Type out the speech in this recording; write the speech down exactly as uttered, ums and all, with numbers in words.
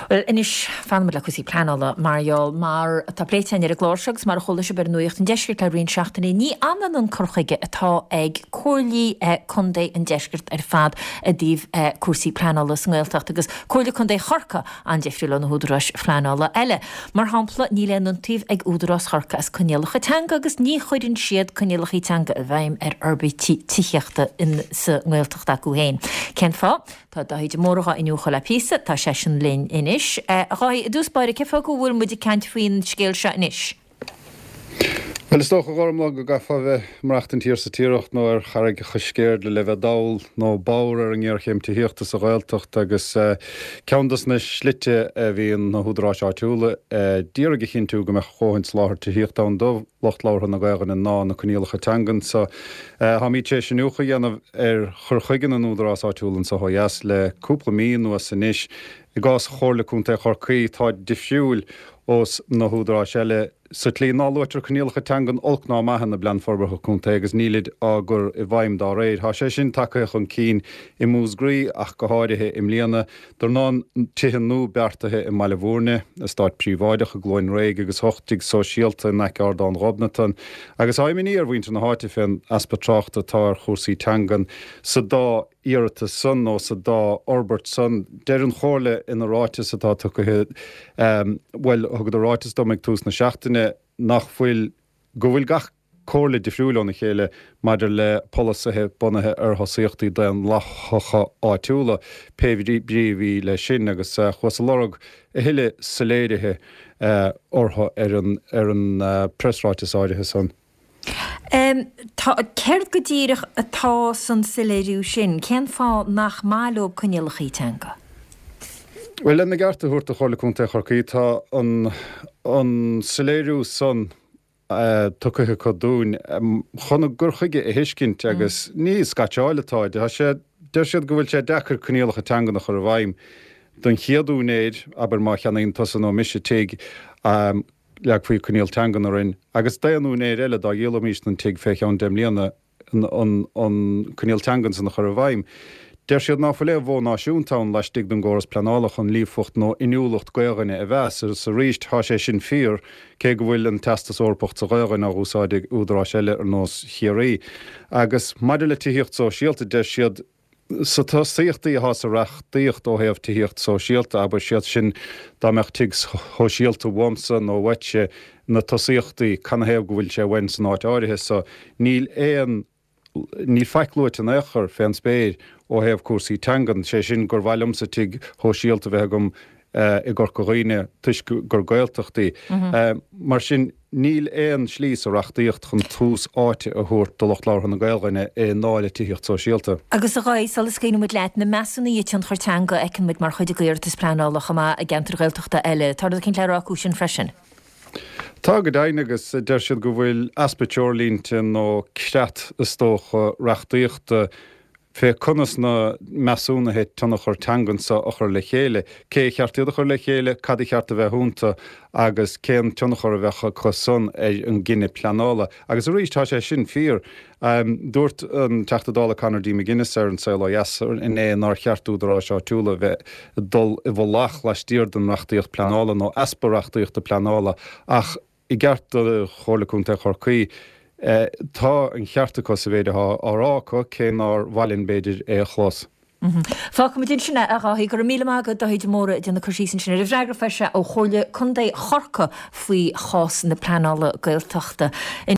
Well, inis fan le cosí planala Mariol mar tá pléitein ar a glósegus mar chola se ber nuocht an deisgurt a rion seachtainna ní anan an corchaige atá ag cóirlí chundé an deisgurt ar fad a díomh cuasaí planala san Gaeltacht agus cóirla chundé chorca an deifriúil an údarás planala eile. Mar hampla ní lenúntaobh ag údarás chorca as conéalacha teanga agus ní chuirann siad conéalachaí teanga a bhaim ar arbaí tícheachta in sa Gaeltacht acu héin. Ken fá, tá daid mórcha inniu chola písa tá sé sin linn inis. Ráid dúspáir cefa go bhfuil muidir ceint faoin scéil se inis. Well is toch gorm go gafa we marachten hier se tíocht no er charige geskeerd le lewe daul no bouwer en hier chéim te hichte sa Gaeltacht agus ceandas na slitte wie een hoedra áúle dierige chin toe go me chohins láhar te hicht an do locht láhar na gaigen en na na konielige tangen so ha mi sé nuge jan er churchigen an hoedra áúlen so ha jas le koele mi no as san is I gas chorle kunte chorkri tá diffiúl os na hoedra selle sa tlí ná luitir coníalcha teangan olcná maithe na blean forbartha chunta agus nílid águr i bhaim dá réid. Tá sé sin takeíoch an cín i músgraí ach go háirithe im líana dar ná tithe nó beartathe i Maile Bhórne a stát príomháideach a glóin réig agus hochtig sosiálta neic ardán Robnatan agus aiminí ar bhainte na háite féin aspa tráchta tá chósaí teangan sa dá íirita sun ó sa dá orbert sun deir an chóirle ina ráitis atá tucathe um, well thugad a ráitis domig tús na seachtaine nach bhfuil go bhfuil gach cóirla difriúil na chéile maidir le polasathe bunathe ar thosaíochtaí den lechacha áitiúla P V D le sin agus chuas lorg a thuile saléirithe ortha ar an, ar an uh, pressráitis áirithe san. Um, tá ceir go ddíireach atá san saléiriú sin, cén fá nach máilób conéalachaí teanga? Well, in na garta thuirta chola chunta chorcaí tá an, an saléiriú san uh, tucathe codún um, chuna gurchaige a hiiscint agus mm. ní scaiteáiletáid de sé deir siad go bhfuil sé dechar conéalacha teanga nach chur bhaim don chiaadúnéid aber má cheannaíon tosan ó mise teig um, leag faoi conéal teangan ar in agus daanúnéid eile dá dhéala mís an teig féich an dem líana an conéal teangan san nach chur bhaim. Der siad ná fo le bhó náisiúntán leis dig don góras planálach an líomhfucht nó inúlacht gaoganna a bheits ar sa ríist há sé sin fíor cé go bhfuil an testas orpacht sa gaogan a úsáidig údrá eile ar nós chiaí. Agus maidir le tíocht sosiálta de siad sa tá síochtaí há sa reachtaíocht ó héamh tíocht sosiálta aber siad sin dá meach tig sosiálta bhamsa nó weitse na tosíochtaí can héamh go bhfuil sé bhain san áit áirithe so níl éon ní feiclúit an éair féin spéir ó héamh cuasaí teangan sé sin gur bhhailm sa tig hóisialta bheith gom uh, i ggur goghine tuis gur gailteachtaí. Mm-hmm. Uh, mar sin níl éon slís a reachtaíocht chun tús áite a thuairt do locht láthar na gailgaine é náile tíocht sosiálta. Agus a gáis salas céanú muid leit na mesanna íte an chuir teanga ecin muid mar chuide gairtas planálacha má a gentar gailteachta eile. Tá a cinn leráú sin freisin. Tá go daine agus deir siad go bhfuil aspateorlínte nó creat is tócha reachtaíochta fé conas na measúnathe tanna chur teangan sa a chur le chéile. Cé cheartúda chur le chéile, cad i chearta bheith thúnta agus cén tanna chur bheitcha chusan an gine planála. Agus a rís tá sé sin fíor um, dúirt an teachtadála canar dí McGuinness ar an saola yasar in é nar cheartúdará seo túla bheith dul i bh lach leis tíir den reachtaíocht planála nó aspa reachtaíochta planála ach i gceart do chorlaúnta chorcaí Uh, tá an cheartta cos a bhéidir árácha cé ná bhailinn beidir é a chlós. Fá go dtín sinna a ráí gur míle agad do héidir móra dena chusí sin sinna bhreagra feise ó chola chundé chorca faoi chás na planála gailteachta.